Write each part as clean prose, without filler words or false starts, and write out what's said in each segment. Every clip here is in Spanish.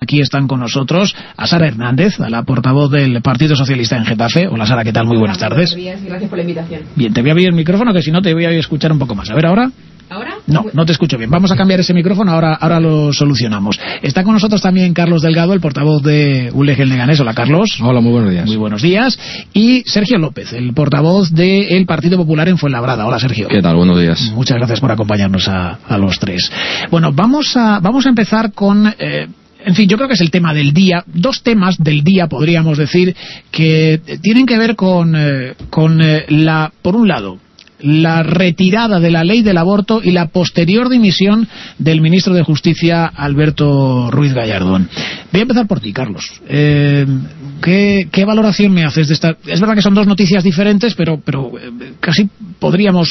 aquí están con nosotros a Sara Hernández, a la portavoz del Partido Socialista en Getafe. Hola Sara, ¿qué tal? Muy buenas tardes. Buenos días y gracias por la invitación. Bien, te voy a abrir el micrófono, que si no te voy a escuchar un poco más. A ver, ¿ahora? ¿Ahora? No te escucho bien. Vamos a cambiar ese micrófono, ahora lo solucionamos. Está con nosotros también Carlos Delgado, el portavoz de ULEG Leganés. Hola, Carlos. Hola, muy buenos días. Muy buenos días. Y Sergio López, el portavoz del Partido Popular en Fuenlabrada. Hola, Sergio. ¿Qué tal? Buenos días. Muchas gracias por acompañarnos a los tres. Bueno, vamos a empezar con... en fin, yo creo que es el tema del día. Dos temas del día, podríamos decir, que tienen que ver con por un lado, la retirada de la ley del aborto y la posterior dimisión del ministro de Justicia, Alberto Ruiz Gallardón. Voy a empezar por ti, Carlos. ¿Qué valoración me haces de esta? Es verdad que son dos noticias diferentes, pero casi podríamos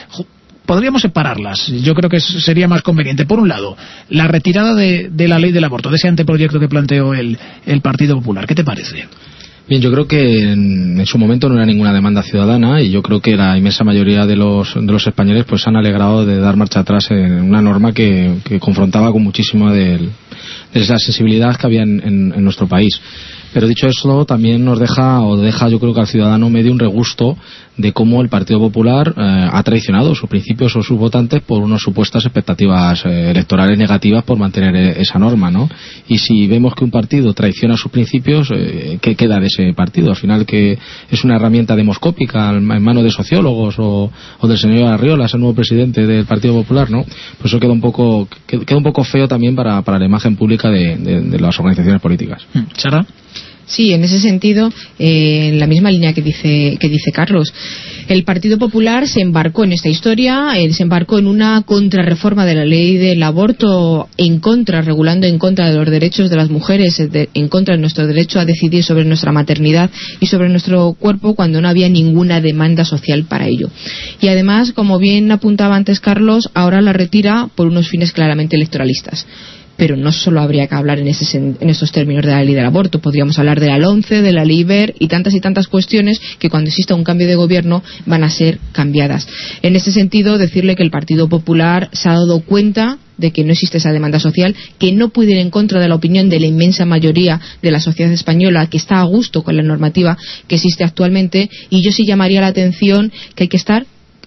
separarlas. Yo creo que sería más conveniente. Por un lado, la retirada de la ley del aborto, de ese anteproyecto que planteó el Partido Popular. ¿Qué te parece? Bien, yo creo que en su momento no era ninguna demanda ciudadana y yo creo que la inmensa mayoría de los españoles pues han alegrado de dar marcha atrás en una norma que confrontaba con muchísima de esa sensibilidad que había en nuestro país. Pero dicho eso, también deja yo creo que al ciudadano medio un regusto de cómo el Partido Popular ha traicionado sus principios o sus votantes por unas supuestas expectativas electorales negativas por mantener esa norma, ¿no? Y si vemos que un partido traiciona sus principios, ¿qué queda de ese partido? Al final, que es una herramienta demoscópica en manos de sociólogos o del señor Arriola, el nuevo presidente del Partido Popular, ¿no? Pues eso queda un poco feo también para la imagen pública de las organizaciones políticas. ¿Sara? Sí, en ese sentido, en la misma línea que dice Carlos, el Partido Popular se embarcó en esta historia, se embarcó en una contrarreforma de la ley del aborto regulando en contra de los derechos de las mujeres, en contra de nuestro derecho a decidir sobre nuestra maternidad y sobre nuestro cuerpo cuando no había ninguna demanda social para ello. Y además, como bien apuntaba antes Carlos, ahora la retira por unos fines claramente electoralistas. Pero no solo habría que hablar en estos términos de la ley del aborto, podríamos hablar de la LOMCE, de la ley Wert y tantas cuestiones que cuando exista un cambio de gobierno van a ser cambiadas. En ese sentido, decirle que el Partido Popular se ha dado cuenta de que no existe esa demanda social, que no puede ir en contra de la opinión de la inmensa mayoría de la sociedad española, que está a gusto con la normativa que existe actualmente, y yo sí llamaría la atención que hay que estar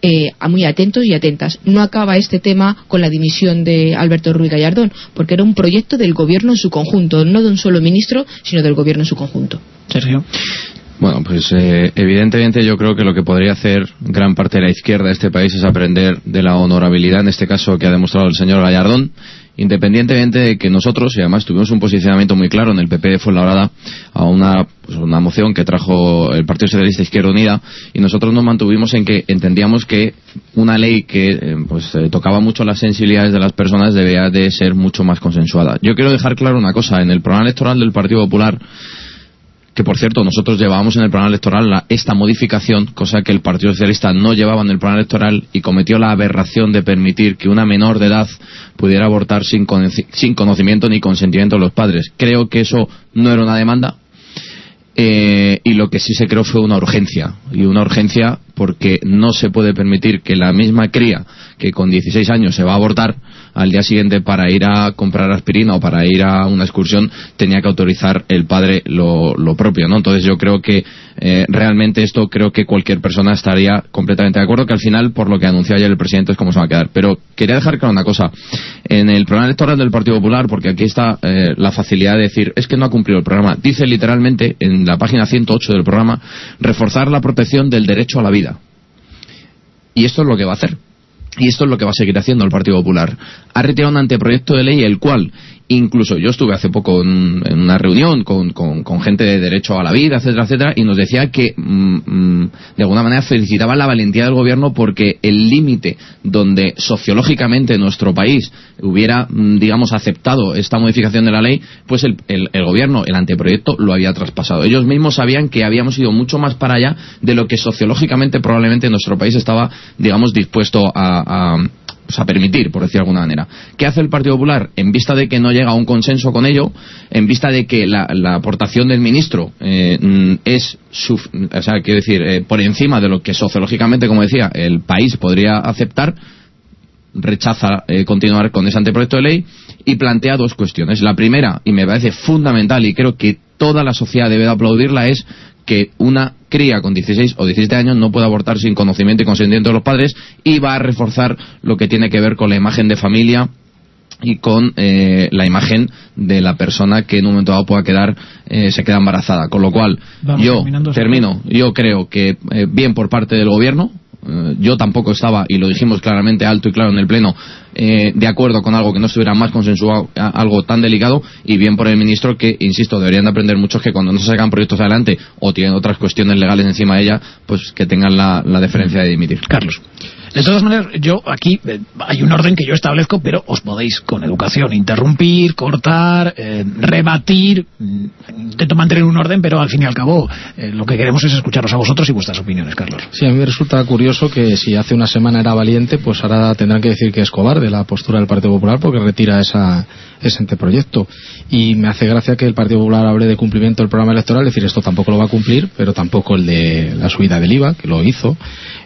muy atentos y atentas. No acaba este tema con la dimisión de Alberto Ruiz Gallardón, porque era un proyecto del gobierno en su conjunto, no de un solo ministro, sino del gobierno en su conjunto. Sergio. Bueno, pues evidentemente yo creo que lo que podría hacer gran parte de la izquierda de este país es aprender de la honorabilidad, en este caso, que ha demostrado el señor Gallardón, independientemente de que nosotros, y además tuvimos un posicionamiento muy claro en el PP de Fuenlabrada a una moción que trajo el Partido Socialista Izquierda Unida, y nosotros nos mantuvimos en que entendíamos que una ley que tocaba mucho las sensibilidades de las personas debía de ser mucho más consensuada. Yo quiero dejar claro una cosa: en el programa electoral del Partido Popular, que por cierto nosotros llevábamos en el programa electoral esta modificación, cosa que el Partido Socialista no llevaba en el programa electoral, y cometió la aberración de permitir que una menor de edad pudiera abortar sin conocimiento ni consentimiento de los padres. Creo que eso no era una demanda, y lo que sí se creó fue una urgencia, y una urgencia porque no se puede permitir que la misma cría que con 16 años se va a abortar, al día siguiente para ir a comprar aspirina o para ir a una excursión tenía que autorizar el padre lo propio, ¿no? Entonces yo creo que realmente esto, creo que cualquier persona estaría completamente de acuerdo, que al final, por lo que anunció ayer el presidente, es como se va a quedar. Pero quería dejar claro una cosa: en el programa electoral del Partido Popular, porque aquí está la facilidad de decir es que no ha cumplido el programa, dice literalmente en la página 108 del programa: reforzar la protección del derecho a la vida. Y esto es lo que va a hacer. Y esto es lo que va a seguir haciendo el Partido Popular. Ha retirado un anteproyecto de ley, el cual, incluso yo estuve hace poco en una reunión con gente de derecho a la vida, etcétera, etcétera, y nos decía que de alguna manera felicitaba la valentía del gobierno, porque el límite donde sociológicamente nuestro país hubiera, digamos, aceptado esta modificación de la ley, pues el gobierno, el anteproyecto, lo había traspasado. Ellos mismos sabían que habíamos ido mucho más para allá de lo que sociológicamente probablemente nuestro país estaba, digamos, dispuesto a permitir, por decir de alguna manera. ¿Qué hace el Partido Popular? En vista de que no llega a un consenso con ello, en vista de que la aportación del ministro por encima de lo que sociológicamente, como decía, el país podría aceptar, rechaza continuar con ese anteproyecto de ley y plantea dos cuestiones. La primera, y me parece fundamental y creo que toda la sociedad debe de aplaudirla, es que una cría con 16 o 17 años no puede abortar sin conocimiento y consentimiento de los padres, y va a reforzar lo que tiene que ver con la imagen de familia y con la imagen de la persona que en un momento dado pueda se queda embarazada. Con lo cual, yo creo que bien por parte del gobierno. Yo tampoco estaba, y lo dijimos claramente alto y claro en el pleno, de acuerdo con algo que no estuviera más consensuado, algo tan delicado, y bien por el ministro, que, insisto, deberían de aprender muchos que cuando no se sacan proyectos adelante o tienen otras cuestiones legales encima de ella, pues que tengan la deferencia de dimitir. Carlos. De todas maneras, yo aquí hay un orden que yo establezco, pero os podéis con educación interrumpir, cortar, rebatir. Intento mantener un orden, pero al fin y al cabo lo que queremos es escucharos a vosotros y vuestras opiniones, Carlos. Sí, a mí me resulta curioso que si hace una semana era valiente, pues ahora tendrán que decir que es cobarde la postura del Partido Popular porque retira ese anteproyecto. Y me hace gracia que el Partido Popular hable de cumplimiento del programa electoral, es decir, esto tampoco lo va a cumplir, pero tampoco el de la subida del IVA, que lo hizo,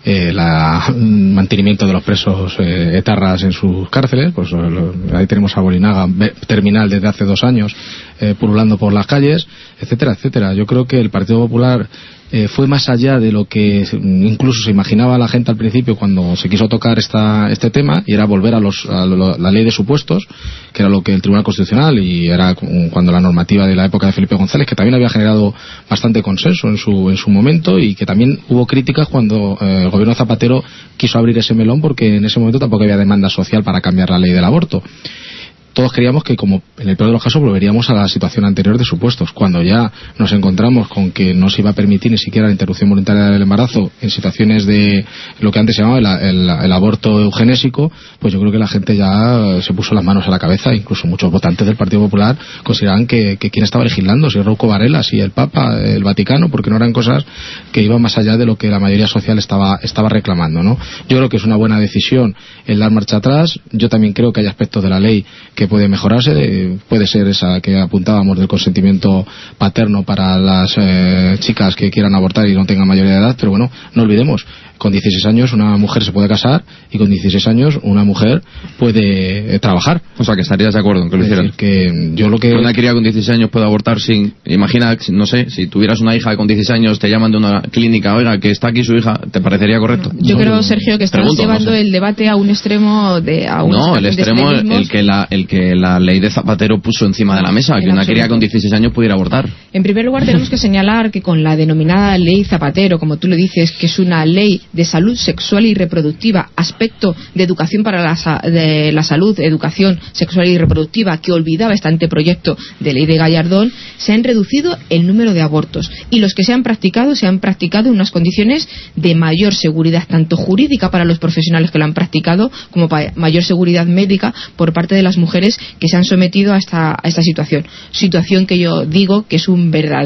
mantenimiento de los presos etarras en sus cárceles, pues ahí tenemos a Bolinaga terminal desde hace 2 años pululando por las calles, etcétera, etcétera. Yo creo que el Partido Popular fue más allá de lo que incluso se imaginaba la gente al principio cuando se quiso tocar este tema, y era volver a la ley de supuestos, que era lo que el Tribunal Constitucional, y era cuando la normativa de la época de Felipe González, que también había generado bastante consenso en su momento, y que también hubo críticas cuando el gobierno Zapatero quiso abrir ese melón, porque en ese momento tampoco había demanda social para cambiar la ley del aborto. Todos creíamos que, como en el peor de los casos, volveríamos a la situación anterior de supuestos. Cuando ya nos encontramos con que no se iba a permitir ni siquiera la interrupción voluntaria del embarazo en situaciones de lo que antes se llamaba el aborto eugenésico, pues yo creo que la gente ya se puso las manos a la cabeza. Incluso muchos votantes del Partido Popular consideraban que quién estaba legislando, si Rocco Varela, si el Papa, el Vaticano, porque no eran cosas que iban más allá de lo que la mayoría social estaba reclamando, ¿no? Yo creo que es una buena decisión el dar marcha atrás. Yo también creo que hay aspectos de la ley que puede mejorarse, puede ser esa que apuntábamos del consentimiento paterno para las chicas que quieran abortar y no tengan mayoría de edad, pero bueno, no olvidemos, con 16 años una mujer se puede casar, y con 16 años una mujer puede trabajar. O sea, que estarías de acuerdo en que lo hicieran. Que yo lo que... Una cría con 16 años puede abortar sin... Imagina, no sé, si tuvieras una hija con 16 años, te llaman de una clínica, oiga, que está aquí su hija, ¿te parecería correcto? Yo creo, Sergio, que estás llevando el debate a un extremo el extremo el que la ley de Zapatero puso encima de la mesa, que una cría con 16 años pudiera abortar. En primer lugar, tenemos que señalar que con la denominada ley Zapatero, como tú le dices, que es una ley de salud sexual y reproductiva, aspecto de educación para la salud, educación sexual y reproductiva, que olvidaba este anteproyecto de ley de Gallardón, se han reducido el número de abortos, y los que se han practicado en unas condiciones de mayor seguridad, tanto jurídica para los profesionales que lo han practicado, como mayor seguridad médica por parte de las mujeres que se han sometido a esta situación que yo digo que es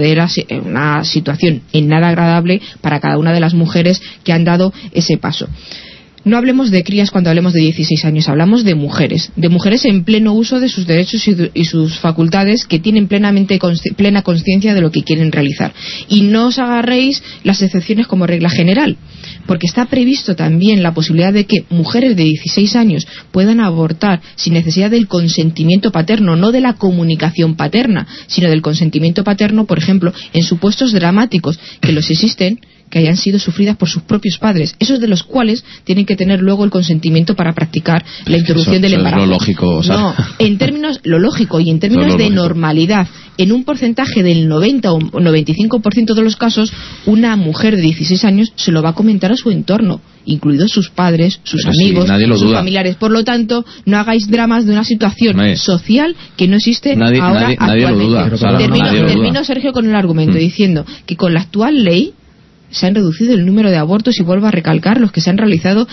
una situación en nada agradable para cada una de las mujeres que han dado ese paso. No hablemos de crías cuando hablemos de 16 años, hablamos de mujeres en pleno uso de sus derechos y sus facultades, que tienen plena conciencia de lo que quieren realizar. Y no os agarréis las excepciones como regla general, porque está previsto también la posibilidad de que mujeres de 16 años puedan abortar sin necesidad del consentimiento paterno, no de la comunicación paterna, sino del consentimiento paterno, por ejemplo, en supuestos dramáticos, que los existen, que hayan sido sufridas por sus propios padres, esos de los cuales tienen que tener luego el consentimiento para practicar la interrupción del embarazo. Es lo lógico, o sea... No, en términos lo lógico y en términos de normalidad, en un porcentaje del 90 o 95% de los casos, una mujer de 16 años se lo va a comentar a su entorno, incluidos sus padres, sus amigos, sus familiares. Por lo tanto, no hagáis dramas de una situación social que no existe ahora actualmente. Termino, Sergio, con el argumento diciendo que con la actual ley se han reducido el número de abortos, y vuelvo a recalcar, los que se han realizado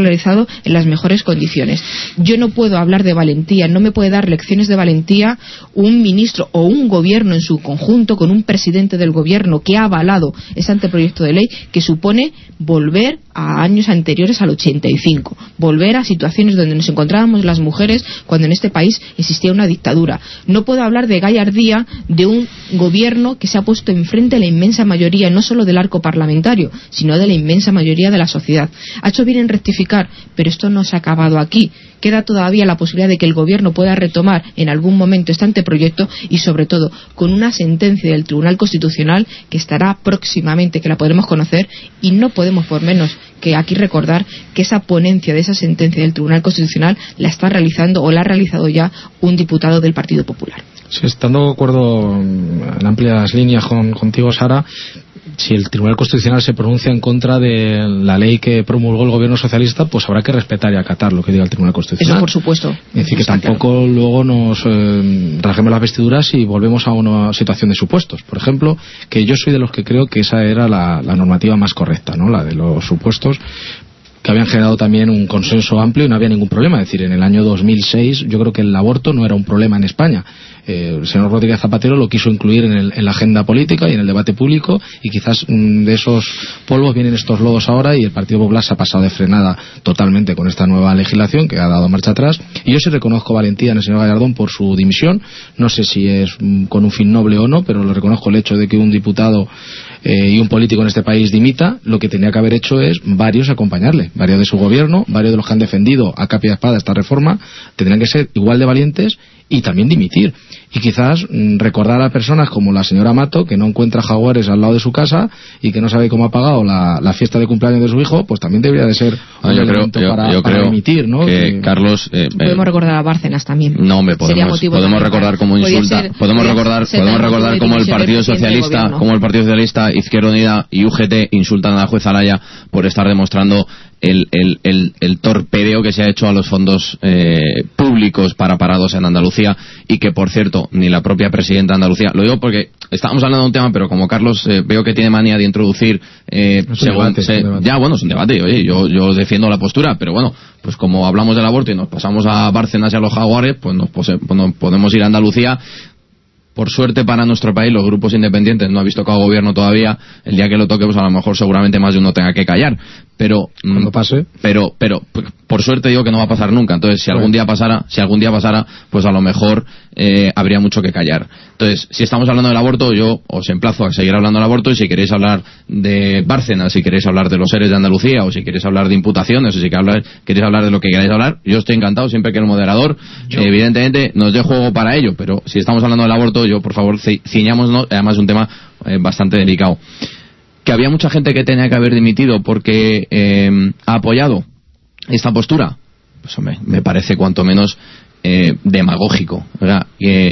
en las mejores condiciones. Yo no puedo hablar de valentía, no me puede dar lecciones de valentía un ministro o un gobierno en su conjunto, con un presidente del gobierno que ha avalado ese anteproyecto de ley que supone volver a años anteriores al 85, volver a situaciones donde nos encontrábamos las mujeres cuando en este país existía una dictadura. No puedo hablar de gallardía de un gobierno que se ha puesto enfrente a la inmensa mayoría, no solo del arco parlamentario, sino de la inmensa mayoría de la sociedad. Ha hecho bien en rectificar, pero esto no se ha acabado aquí. Queda todavía la posibilidad de que el gobierno pueda retomar en algún momento este anteproyecto y, sobre todo, con una sentencia del Tribunal Constitucional que estará próximamente, que la podremos conocer, y no podemos por menos que aquí recordar que esa ponencia de esa sentencia del Tribunal Constitucional la está realizando o la ha realizado ya un diputado del Partido Popular. Sí, estando de acuerdo en amplias líneas contigo, Sara, si el Tribunal Constitucional se pronuncia en contra de la ley que promulgó el gobierno socialista, pues habrá que respetar y acatar lo que diga el Tribunal Constitucional. Eso por supuesto. Es decir, que tampoco luego nos rasguemos las vestiduras y volvemos a una situación de supuestos. Por ejemplo, que yo soy de los que creo que esa era la normativa más correcta, ¿no? La de los supuestos, que habían generado también un consenso amplio y no había ningún problema. Es decir, en el año 2006 yo creo que el aborto no era un problema en España. El señor Rodríguez Zapatero lo quiso incluir en la agenda política y en el debate público, y quizás de esos polvos vienen estos lodos ahora, y el Partido Popular se ha pasado de frenada totalmente con esta nueva legislación que ha dado marcha atrás. Y yo sí reconozco valentía en el señor Gallardón por su dimisión. No sé si es con un fin noble o no, pero le reconozco el hecho de que un diputado y un político en este país dimita. Lo que tenía que haber hecho es varios acompañarle, varios de su gobierno, varios de los que han defendido a capa y espada esta reforma, tendrían que ser igual de valientes y también dimitir. Y quizás recordar a personas como la señora Mato, que no encuentra jaguares al lado de su casa y que no sabe cómo ha pagado la fiesta de cumpleaños de su hijo, pues también debería de ser un elemento para dimitir, ¿no? Que Carlos... podemos recordar a Bárcenas también. No, hombre, podemos recordar cómo insulta. Podemos recordar cómo el Partido Socialista, Izquierda Unida y UGT insultan a la jueza Alaya por estar demostrando el torpedeo que se ha hecho a los fondos públicos para parados en Andalucía, y que, por cierto, ni la propia presidenta de Andalucía, lo digo porque estábamos hablando de un tema, pero como Carlos veo que tiene manía de introducir ya, bueno, es un debate, oye, yo defiendo la postura, pero bueno, pues como hablamos del aborto y nos pasamos a Bárcenas y a los jaguares, pues nos podemos ir a Andalucía. Por suerte para nuestro país, los grupos independientes no habéis tocado gobierno todavía. El día que lo toque, pues a lo mejor seguramente más de uno tenga que callar. Pero cuando pase. Pero por suerte digo que no va a pasar nunca. Entonces, si algún día pasara, pues a lo mejor habría mucho que callar. Entonces, si estamos hablando del aborto, yo os emplazo a seguir hablando del aborto, y si queréis hablar de Bárcenas, si queréis hablar de los seres de Andalucía, o si queréis hablar de imputaciones, o si queréis hablar de lo que queráis hablar, yo estoy encantado siempre que el moderador evidentemente nos dé juego para ello. Pero si estamos hablando del aborto, yo, por favor, ciñámonos, además es un tema bastante delicado. Que había mucha gente que tenía que haber dimitido porque ha apoyado esta postura, pues hombre, me parece cuanto menos demagógico, ¿verdad?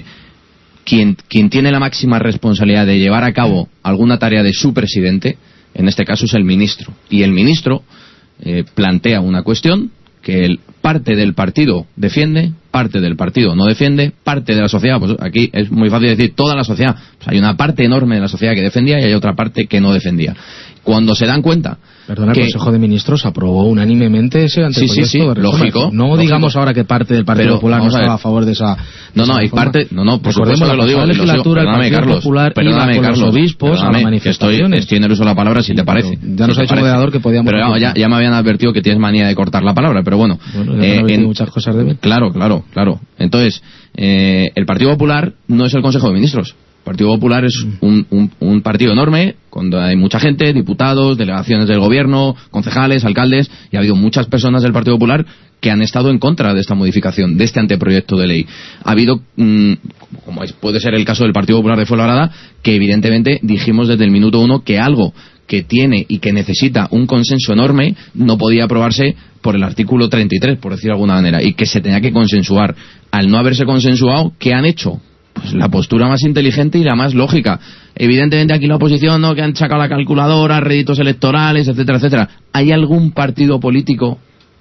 Quien tiene la máxima responsabilidad de llevar a cabo alguna tarea de su presidente, en este caso es el ministro, y el ministro plantea una cuestión que parte del partido defiende, parte del partido no defiende, parte de la sociedad, pues aquí es muy fácil decir toda la sociedad, pues hay una parte enorme de la sociedad que defendía y hay otra parte que no defendía. Cuando se dan cuenta... Perdona, el Consejo de Ministros aprobó unánimemente ese anteproyecto de reforma. Lógico. No digamos ahora que parte del Partido Popular no estaba a favor de esa... hay parte... por supuesto que lo digo. Perdóname, Carlos. Perdóname, Carlos. Los obispos a las manifestaciones. Estoy en el uso de la palabra, si te parece. Ya nos ha dicho el moderador que podíamos... Pero ya me habían advertido que tienes manía de cortar la palabra, pero bueno. Muchas cosas deben. Claro. Entonces, el Partido Popular no es el Consejo de Ministros. El Partido Popular es un partido enorme, donde hay mucha gente, diputados, delegaciones del gobierno, concejales, alcaldes, y ha habido muchas personas del Partido Popular que han estado en contra de esta modificación, de este anteproyecto de ley. Ha habido, como puede ser el caso del Partido Popular de Fuenlabrada, que evidentemente dijimos desde el minuto uno que algo que tiene y que necesita un consenso enorme no podía aprobarse por el artículo 33, por decirlo de alguna manera, y que se tenía que consensuar. Al no haberse consensuado, ¿qué han hecho? Pues la postura más inteligente y la más lógica. Evidentemente aquí la oposición, que han sacado la calculadora, réditos electorales, etcétera, etcétera. ¿Hay algún partido político,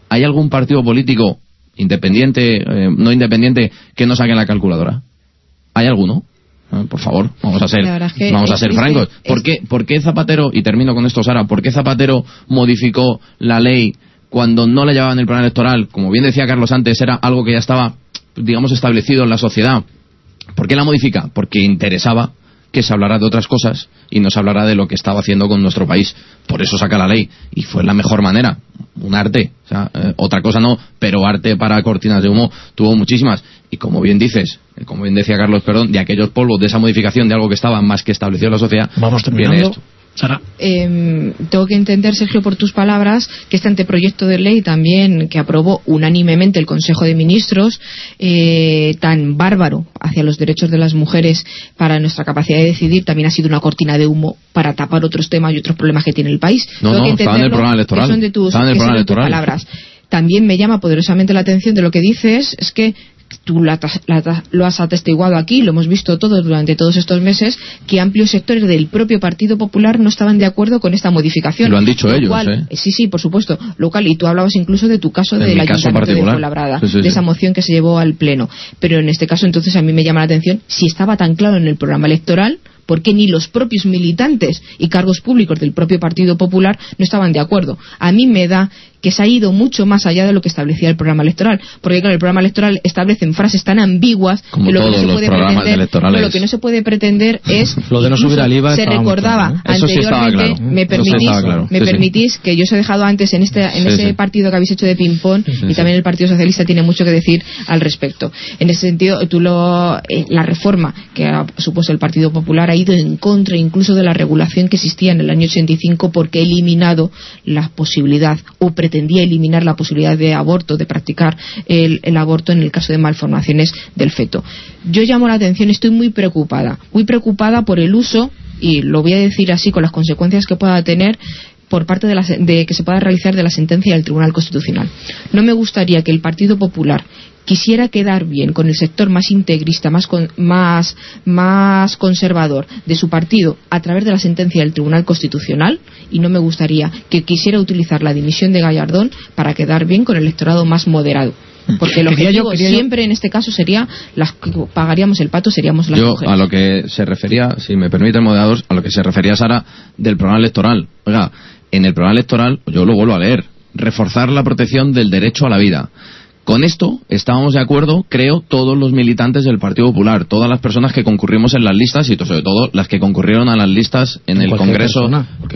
independiente, no independiente, que no saque la calculadora? ¿Hay alguno? Por favor, vamos a ser francos. ¿Por qué Zapatero, y termino con esto, Sara, por qué Zapatero modificó la ley cuando no la llevaba en el plan electoral? Como bien decía Carlos antes, era algo que ya estaba, digamos, establecido en la sociedad. ¿Por qué la modifica? Porque interesaba que se hablará de otras cosas y no se hablará de lo que estaba haciendo con nuestro país. Por eso saca la ley, y fue la mejor manera. Un arte, o sea, otra cosa no, pero arte para cortinas de humo tuvo muchísimas. Y como bien dices, como bien decía Carlos, de aquellos polvos, de esa modificación de algo que estaba más que establecido en la sociedad, vamos terminando. Viene esto. Sara. Tengo que entender, Sergio, por tus palabras, que este anteproyecto de ley también, que aprobó unánimemente el Consejo de Ministros, tan bárbaro hacia los derechos de las mujeres para nuestra capacidad de decidir, también ha sido una cortina de humo para tapar otros temas y otros problemas que tiene el país. Estaba en el programa electoral. Que son de tus palabras. También me llama poderosamente la atención de lo que dices, es que tú lo has atestiguado aquí, lo hemos visto todos durante todos estos meses, que amplios sectores del propio Partido Popular no estaban de acuerdo con esta modificación. Lo han dicho ellos, Sí, por supuesto. Y tú hablabas incluso de tu caso del Ayuntamiento de Fuenlabrada, de esa moción que se llevó al Pleno. Pero en este caso, entonces, a mí me llama la atención, si estaba tan claro en el programa electoral, ¿por qué ni los propios militantes y cargos públicos del propio Partido Popular no estaban de acuerdo? A mí me da que se ha ido mucho más allá de lo que establecía el programa electoral, porque claro, el programa electoral establece frases tan ambiguas como que lo todos que no se puede pretender, lo que no se puede pretender es lo de no subir al IVA. Se recordaba anteriormente, me permitís que yo os he dejado antes en ese partido que habéis hecho de ping pong, y también el Partido Socialista tiene mucho que decir al respecto. En ese sentido, la reforma que ha supuesto el Partido Popular ha ido en contra incluso de la regulación que existía en el año 85, porque ha eliminado la posibilidad, o pretendía eliminar la posibilidad de aborto, de practicar el aborto en el caso de malformaciones del feto. Yo llamo la atención, estoy muy preocupada por el uso, y lo voy a decir así con las consecuencias que pueda tener, por parte de que se pueda realizar de la sentencia del Tribunal Constitucional. No me gustaría que el Partido Popular quisiera quedar bien con el sector más integrista, más conservador de su partido a través de la sentencia del Tribunal Constitucional, y no me gustaría que quisiera utilizar la dimisión de Gallardón para quedar bien con el electorado más moderado. Porque el objetivo siempre en este caso sería las que pagaríamos el pato seríamos las mujeres. A lo que se refería, si me permite el moderador, a lo que se refería Sara del programa electoral. Oiga, en el programa electoral, yo lo vuelvo a leer, reforzar la protección del derecho a la vida. Con esto estábamos de acuerdo, creo, todos los militantes del Partido Popular, todas las personas que concurrimos en las listas, y sobre todo las que concurrieron a las listas en el Congreso.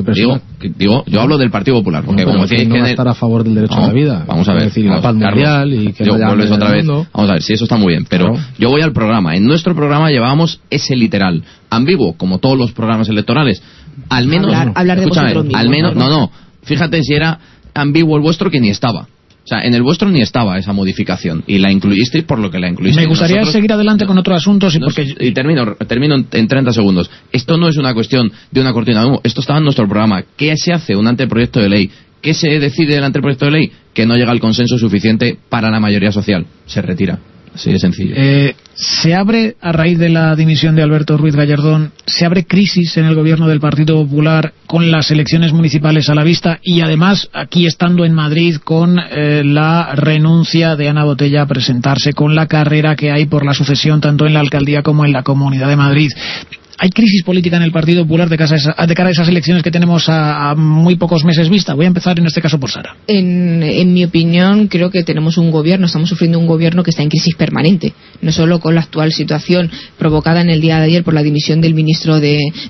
Digo, yo hablo del Partido Popular, porque como decía, no va a estar a favor del derecho a la vida. Vamos a ver, decir, la paz mundial y que vuelves otra vez. Vamos a ver, sí, eso está muy bien, pero yo voy al programa. En nuestro programa llevábamos ese literal, ambiguo, como todos los programas electorales. Al menos, hablar de vosotros mismos, al menos, no. Fíjate si era ambiguo el vuestro, que ni estaba. O sea, en el vuestro ni estaba esa modificación, y la incluisteis por lo que la incluisteis. Me gustaría seguir adelante con otros asuntos y termino en 30 segundos. Esto no es una cuestión de una cortina de humo, esto estaba en nuestro programa. ¿Qué se hace? Un anteproyecto de ley. ¿Qué se decide del anteproyecto de ley? Que no llega al consenso suficiente para la mayoría social. Se retira. Así de sencillo. Se abre, a raíz de la dimisión de Alberto Ruiz Gallardón, se abre crisis en el gobierno del Partido Popular con las elecciones municipales a la vista, y además aquí estando en Madrid con la renuncia de Ana Botella a presentarse, con la carrera que hay por la sucesión tanto en la alcaldía como en la Comunidad de Madrid. ¿Hay crisis política en el Partido Popular de cara a esas elecciones que tenemos a muy pocos meses vista? Voy a empezar en este caso por Sara. En mi opinión, creo que estamos sufriendo un gobierno que está en crisis permanente, no solo con la actual situación provocada en el día de ayer por la dimisión del ministro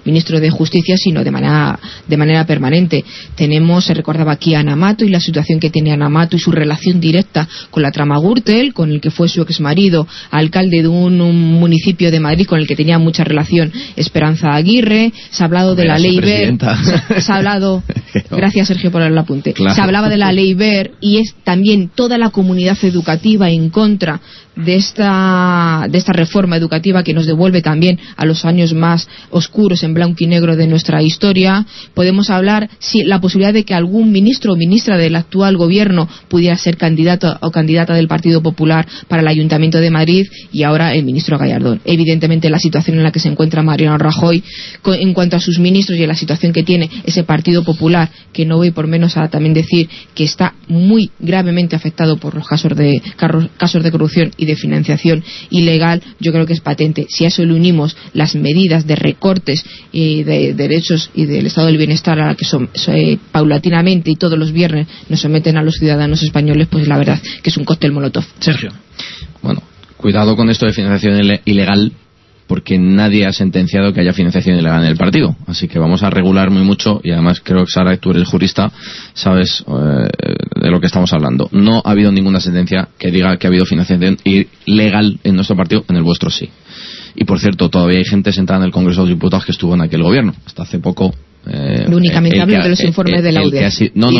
de Justicia, sino de manera permanente. Se recordaba aquí a Ana Mato y la situación que tiene Ana Mato y su relación directa con la trama Gürtel, con el que fue su exmarido alcalde de un municipio de Madrid con el que tenía mucha relación, Esperanza Aguirre. Se ha hablado de la ley Wert, se ha hablado, gracias Sergio por el apunte, claro. Se hablaba de la ley Wert, y es también toda la comunidad educativa en contra de esta reforma educativa que nos devuelve también a los años más oscuros en blanco y negro de nuestra historia. Podemos hablar la posibilidad de que algún ministro o ministra del actual gobierno pudiera ser candidato o candidata del Partido Popular para el Ayuntamiento de Madrid, y ahora el ministro Gallardón. Evidentemente la situación en la que se encuentra Mariano Rajoy en cuanto a sus ministros y a la situación que tiene ese Partido Popular, que no voy por menos a también decir que está muy gravemente afectado por los casos de corrupción y de financiación ilegal, yo creo que es patente. Si a eso le unimos las medidas de recortes y de derechos y del estado del bienestar a la que paulatinamente y todos los viernes nos someten a los ciudadanos españoles, pues la verdad que es un cóctel molotov. Sergio. Bueno, cuidado con esto de financiación ilegal, porque nadie ha sentenciado que haya financiación ilegal en el partido. Así que vamos a regular muy mucho, y además creo que, Sara, tú eres jurista, sabes de lo que estamos hablando. No ha habido ninguna sentencia que diga que ha habido financiación ilegal en nuestro partido, en el vuestro sí. Y por cierto, todavía hay gente sentada en el Congreso de los Diputados que estuvo en aquel gobierno. Hasta hace poco... únicamente hablo de los informes de la UDE.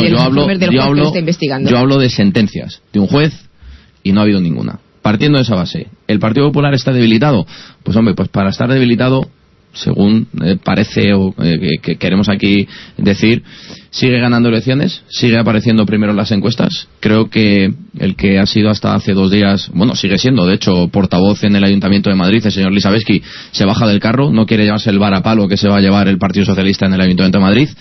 Yo hablo de sentencias de un juez y no ha habido ninguna. Partiendo de esa base, ¿el Partido Popular está debilitado? Pues hombre, pues para estar debilitado, según parece o que queremos aquí decir, sigue ganando elecciones, sigue apareciendo primero en las encuestas. Creo que el que ha sido hasta hace 2 días, bueno, sigue siendo, de hecho, portavoz en el Ayuntamiento de Madrid, el señor Lisabeski, se baja del carro, no quiere llevarse el varapalo que se va a llevar el Partido Socialista en el Ayuntamiento de Madrid.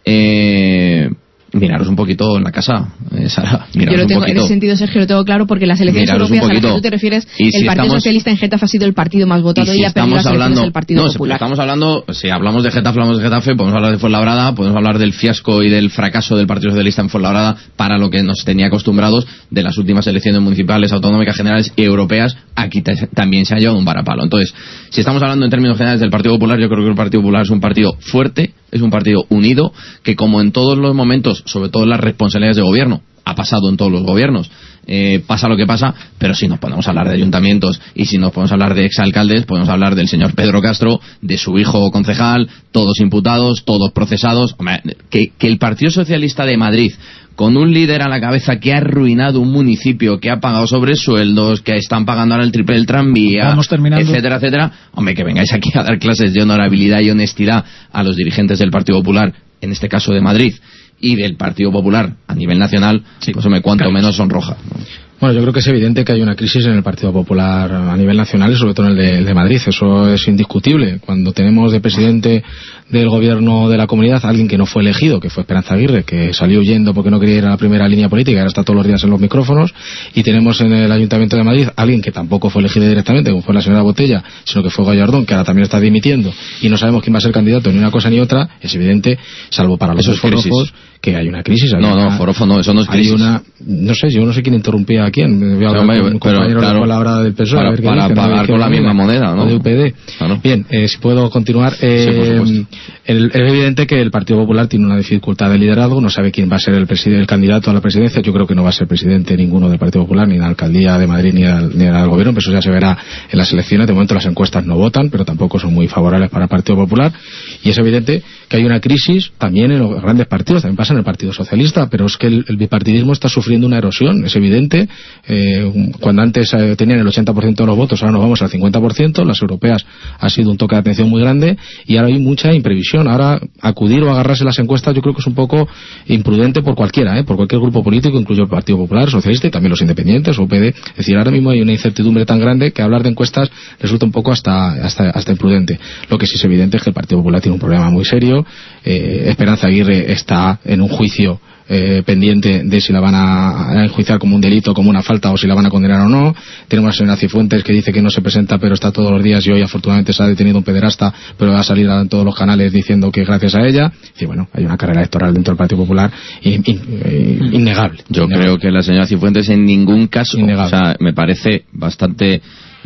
Miraros un poquito en la casa, Sara. Yo lo tengo, en ese sentido, Sergio, lo tengo claro, porque las elecciones europeas a las que tú te refieres, el Partido Socialista en Getafe ha sido el partido más votado y ha perdido las elecciones del Partido Popular. Estamos hablando, si hablamos de Getafe, podemos hablar de Fuenlabrada, podemos hablar del fiasco y del fracaso del Partido Socialista en Fuenlabrada para lo que nos tenía acostumbrados de las últimas elecciones municipales, autonómicas, generales y europeas. Aquí también se ha llevado un varapalo. Entonces, si estamos hablando en términos generales del Partido Popular, yo creo que el Partido Popular es un partido fuerte, es un partido unido, que como en todos los momentos, sobre todo en las responsabilidades de gobierno, ha pasado en todos los gobiernos, pasa lo que pasa, pero si nos ponemos a hablar de ayuntamientos y si nos podemos hablar de exalcaldes, podemos hablar del señor Pedro Castro, de su hijo concejal, todos imputados, todos procesados. Que el Partido Socialista de Madrid, con un líder a la cabeza que ha arruinado un municipio, que ha pagado sobresueldos, que están pagando ahora el triple del tranvía, etcétera, etcétera. Hombre, que vengáis aquí a dar clases de honorabilidad y honestidad a los dirigentes del Partido Popular, en este caso de Madrid, y del Partido Popular a nivel nacional, sí, pues hombre, cuanto menos sonroja. Bueno, yo creo que es evidente que hay una crisis en el Partido Popular a nivel nacional y sobre todo en el de Madrid. Eso es indiscutible. Cuando tenemos de presidente del gobierno de la comunidad a alguien que no fue elegido, que fue Esperanza Aguirre, que salió huyendo porque no quería ir a la primera línea política y ahora está todos los días en los micrófonos, y tenemos en el Ayuntamiento de Madrid a alguien que tampoco fue elegido directamente, como fue la señora Botella, sino que fue Gallardón, que ahora también está dimitiendo y no sabemos quién va a ser candidato ni una cosa ni otra. Es evidente, salvo para los forofos, que hay una crisis. Forofo no, eso no es crisis. No sé, yo no sé quién interrumpía a quién. Voy a hablar con un compañero de la hora del PSOE para pagar con la misma moneda, ¿no? De UPD. Claro. Bien, si puedo continuar. Sí, es evidente que el Partido Popular tiene una dificultad de liderazgo, no sabe quién va a ser el candidato a la presidencia. Yo creo que no va a ser presidente ninguno del Partido Popular, ni en la alcaldía de Madrid ni al gobierno, pero eso ya se verá en las elecciones. De momento las encuestas no votan, pero tampoco son muy favorables para el Partido Popular, y es evidente que hay una crisis también en los grandes partidos, también pasa en el Partido Socialista, pero es que el bipartidismo está sufriendo una erosión, es evidente. Cuando antes tenían el 80% de los votos, ahora nos vamos al 50%, las europeas ha sido un toque de atención muy grande y ahora hay mucha imprevisión. Ahora acudir o agarrarse las encuestas yo creo que es un poco imprudente por cualquiera, por cualquier grupo político, incluso el Partido Popular, Socialista y también los independientes, UPD. Es decir, ahora mismo hay una incertidumbre tan grande que hablar de encuestas resulta un poco hasta imprudente. Lo que sí es evidente es que el Partido Popular tiene un problema muy serio. Esperanza Aguirre está en un juicio pendiente de si la van a enjuiciar como un delito, como una falta, o si la van a condenar o no. Tenemos a la señora Cifuentes que dice que no se presenta pero está todos los días, y hoy afortunadamente se ha detenido un pederasta, pero va a salir en todos los canales diciendo que gracias a ella. Y bueno, hay una carrera electoral dentro del Partido Popular innegable. Yo creo que la señora Cifuentes en ningún caso, o sea, me parece bastante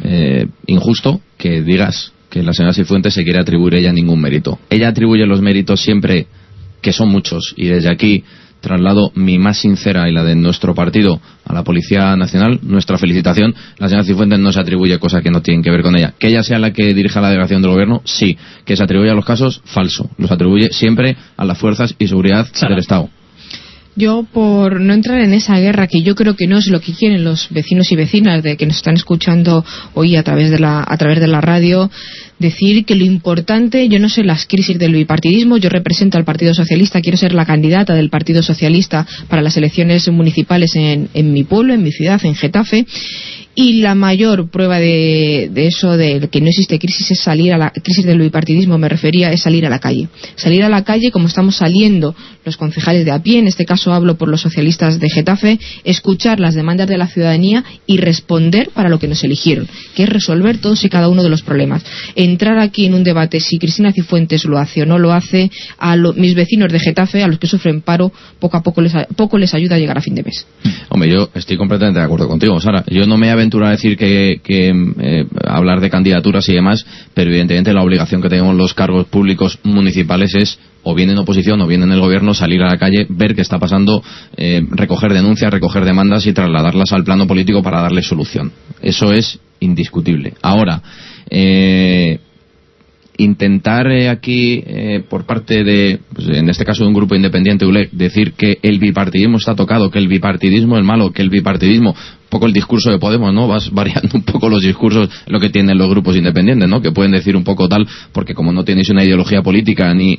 injusto que digas que la señora Cifuentes se quiere atribuir ella ningún mérito. Ella atribuye los méritos siempre, que son muchos, y desde aquí traslado mi más sincera y la de nuestro partido a la Policía Nacional, nuestra felicitación. La señora Cifuentes no se atribuye cosas que no tienen que ver con ella. Que ella sea la que dirija la delegación del gobierno, sí. Que se atribuye a los casos, falso. Los atribuye siempre a las fuerzas y seguridad del Estado. Yo, por no entrar en esa guerra, que yo creo que no es lo que quieren los vecinos y vecinas de que nos están escuchando hoy a través de la radio, decir que lo importante, yo no sé las crisis del bipartidismo, yo represento al Partido Socialista, quiero ser la candidata del Partido Socialista para las elecciones municipales en mi pueblo, en mi ciudad, en Getafe, y la mayor prueba de eso, de que no existe crisis, es salir a la crisis del bipartidismo, me refería, es salir a la calle. Salir a la calle como estamos saliendo los concejales de a pie, en este caso hablo por los socialistas de Getafe, escuchar las demandas de la ciudadanía y responder para lo que nos eligieron, que es resolver todos y cada uno de los problemas. Entrar aquí en un debate si Cristina Cifuentes lo hace o no lo hace, mis vecinos de Getafe, a los que sufren paro, poco a poco les ayuda a llegar a fin de mes. Hombre, yo estoy completamente de acuerdo contigo, Sara. Yo no me voy a aventurar a decir que hablar de candidaturas y demás, pero evidentemente la obligación que tenemos los cargos públicos municipales es, o bien en oposición o bien en el gobierno, salir a la calle, ver qué está pasando, recoger denuncias, recoger demandas y trasladarlas al plano político para darle solución. Eso es indiscutible. Ahora, intentar aquí, por parte de, pues en este caso de un grupo independiente ULEC, decir que el bipartidismo está tocado, que el bipartidismo es malo, que el bipartidismo, un poco el discurso de Podemos, ¿no? Vas variando un poco los discursos, lo que tienen los grupos independientes, ¿no? Que pueden decir un poco tal, porque como no tenéis una ideología política ni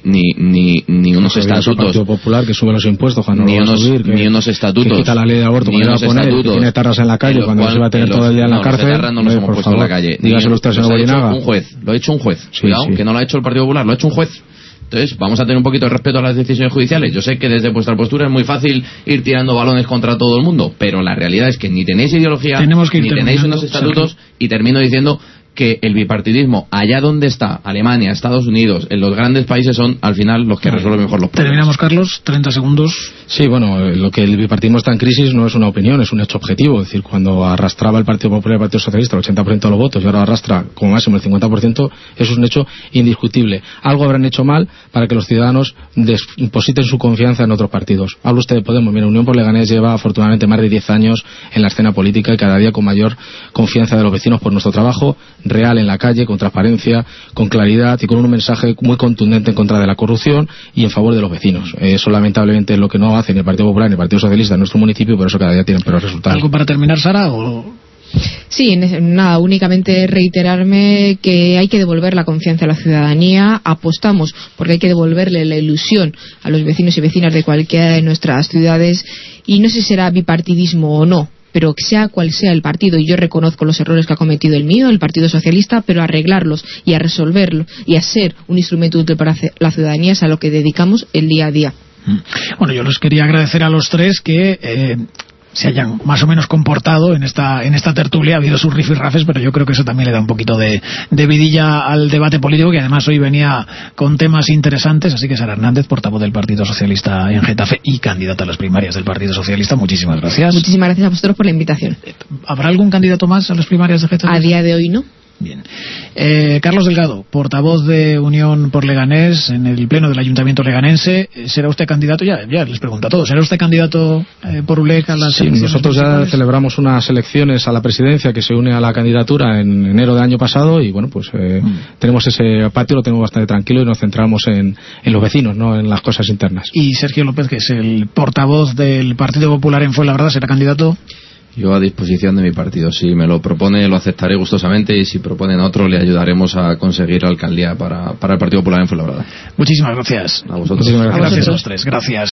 unos estatutos, el Partido Popular que sube los impuestos cuando ni no va a subir, ni unos estatutos, que quita la ley de aborto, ni unos estatutos, que tiene tarras en la calle cuando se va a tener todo el día en la cárcel. No nos hemos puesto en la calle. Dígaselo usted, señor Borinaga. Lo ha hecho un juez. Sí, Cuidado, sí. que no lo ha hecho el Partido Popular, lo ha hecho un juez. Entonces, vamos a tener un poquito de respeto a las decisiones judiciales. Yo sé que desde vuestra postura es muy fácil ir tirando balones contra todo el mundo, pero la realidad es que ni tenéis ideología, ni tenéis unos estatutos, y termino diciendo que el bipartidismo, allá donde está, Alemania, Estados Unidos, en los grandes países, son al final los que resuelven mejor los problemas. Terminamos, Carlos, 30 segundos. Sí, bueno, lo que el bipartidismo está en crisis no es una opinión, es un hecho objetivo. Es decir, cuando arrastraba el Partido Popular y el Partido Socialista el 80% de los votos y ahora arrastra como máximo el 50%, eso es un hecho indiscutible. Algo habrán hecho mal para que los ciudadanos depositen su confianza en otros partidos. Habla usted de Podemos. Mira, Unión por Leganés lleva afortunadamente más de 10 años en la escena política y cada día con mayor confianza de los vecinos por nuestro trabajo real en la calle, con transparencia, con claridad y con un mensaje muy contundente en contra de la corrupción y en favor de los vecinos. Eso lamentablemente es lo que no hace ni el Partido Popular ni el Partido Socialista en nuestro municipio, y por eso cada día tienen peores resultados. ¿Algo para terminar, Sara? ¿O? Sí, nada, únicamente reiterarme que hay que devolver la confianza a la ciudadanía. Apostamos porque hay que devolverle la ilusión a los vecinos y vecinas de cualquiera de nuestras ciudades, y no sé si será bipartidismo o no, pero que sea cual sea el partido, y yo reconozco los errores que ha cometido el mío, el Partido Socialista, pero a arreglarlos y a resolverlos y a ser un instrumento útil para la ciudadanía es a lo que dedicamos el día a día. Bueno, yo les quería agradecer a los tres que se hayan más o menos comportado en esta tertulia. Ha habido sus rifirrafes, pero yo creo que eso también le da un poquito de vidilla al debate político, que además hoy venía con temas interesantes. Así que Sara Hernández, portavoz del Partido Socialista en Getafe y candidata a las primarias del Partido Socialista, muchísimas gracias. Muchísimas gracias a vosotros por la invitación. ¿Habrá algún candidato más a las primarias de Getafe? A día de hoy no. Bien. Carlos Delgado, portavoz de Unión por Leganés en el pleno del Ayuntamiento leganense. ¿Será usted candidato? Ya les pregunto a todos. ¿Será usted candidato por ULEC a las elecciones? Nosotros ya celebramos unas elecciones a la presidencia que se une a la candidatura en enero del año pasado, y bueno, pues tenemos ese patio, lo tenemos bastante tranquilo y nos centramos en los vecinos, no en las cosas internas. Y Sergio López, que es el portavoz del Partido Popular en Fuenlabrada, ¿será candidato? Yo a disposición de mi partido. Si me lo propone, lo aceptaré gustosamente, y si proponen otro, le ayudaremos a conseguir la alcaldía para el Partido Popular en Fuenlabrada. Muchísimas gracias. A vosotros. Muchísimas Gracias a los tres. Gracias.